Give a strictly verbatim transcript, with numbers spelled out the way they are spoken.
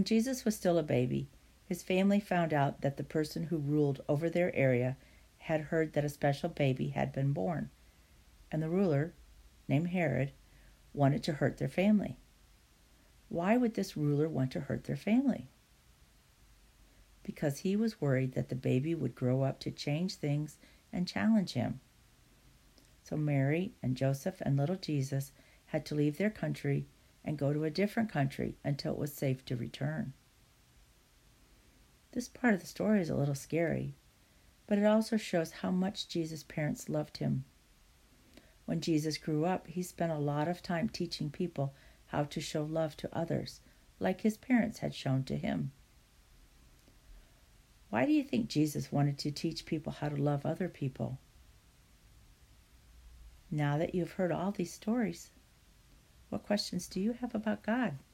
When Jesus was still a baby, his family found out that the person who ruled over their area had heard that a special baby had been born, and the ruler, named Herod, wanted to hurt their family. Why would this ruler want to hurt their family? Because he was worried that the baby would grow up to change things and challenge him. So Mary and Joseph and little Jesus had to leave their country and go to a different country until it was safe to return. This part of the story is a little scary, but it also shows how much Jesus' parents loved him. When Jesus grew up, he spent a lot of time teaching people how to show love to others, like his parents had shown to him. Why do you think Jesus wanted to teach people how to love other people? Now that you've heard all these stories, what questions do you have about God?